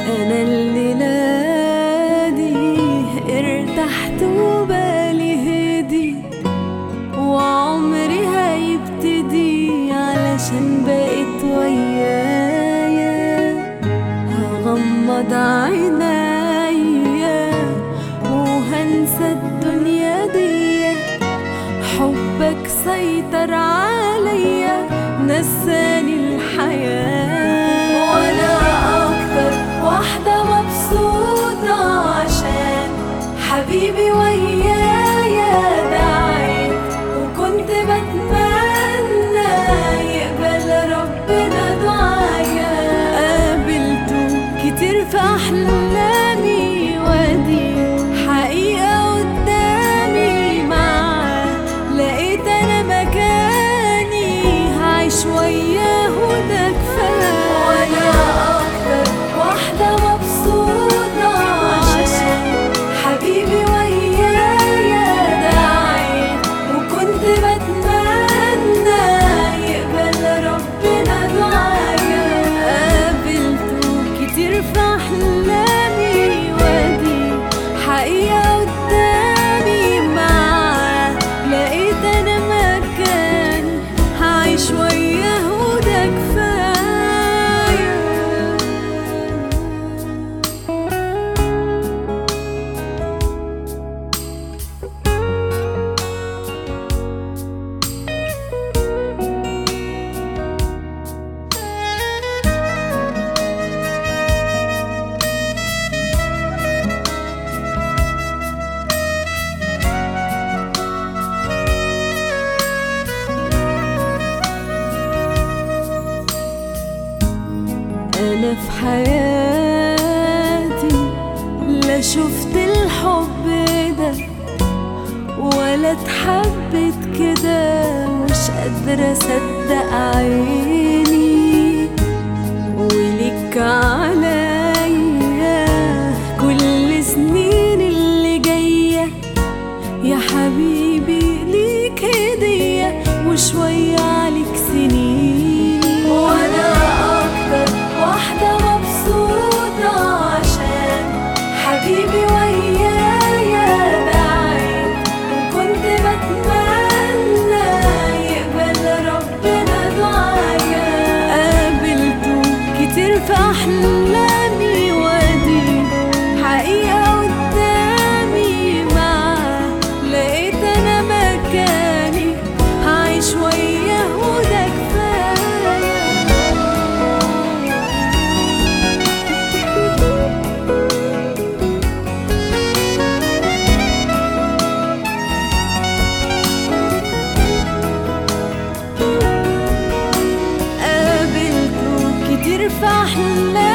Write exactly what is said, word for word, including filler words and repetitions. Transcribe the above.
أنا الليلة دي ارتحت وبالي هدي، وعمري هيبتدي علشان بقيت ويايا. هغمض عينيا وهنسى الدنيا دي، حبك سيطر عليا نساني الحياة. وانا اكتر واحدة مبسوطة عشان حبيبي ويايا. دعيت وكنت بتمنى يقبل ربنا دعايا. قابلته كتير في احلامي ودي حقيقة قدامي، معاه لقيت انا مكاني هعيش وياه وده كفاية. وانا اكتر واحدة مبسوطة عشان حبيبي ويايا. دعيت وكنت بتمنى يقبل ربنا دعايا. قابلته كتير في احلامي ودي حقيقة قدامي، معاه لقيت انا مكاني هعيش وياه وده كفاية. أنا في حياتي لا شفت الحب ده ولا اتحبت كده، مش قادرة أصدق عيني. وليك عليا كل سنين اللي جاية يا حبيبي، ليك هدية وشوية عليك سنين. وأنا أكتر واحدة مبسوطة عشان حبيبي ويايا. دعيت وكنت بتمنى يقبل ربنا دعايا. قابلته كتير في أحلامي ودي حقيقة قدامي، معاه لقيت أنا مكاني هعيش وياه وده كفاية. قابلته كتير في أحلامي